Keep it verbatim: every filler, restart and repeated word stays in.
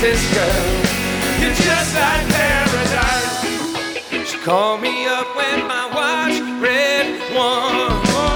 this girl. You're just like paradise. She called me up when my watch read one.